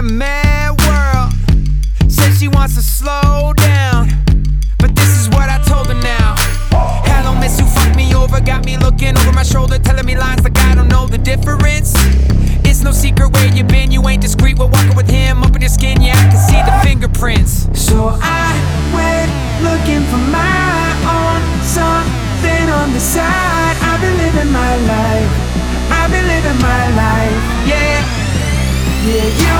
mad world. Said she wants to slow down, but this is what I told her now. Hello miss, you fucked me over, got me looking over my shoulder, telling me lines like I don't know the difference. It's no secret where you been, you ain't discreet. We're walking with him up in your skin, yeah, I can see the fingerprints. So I went looking for my own something on the side. I've been living my life, I've been living my life, yeah. Yeah, you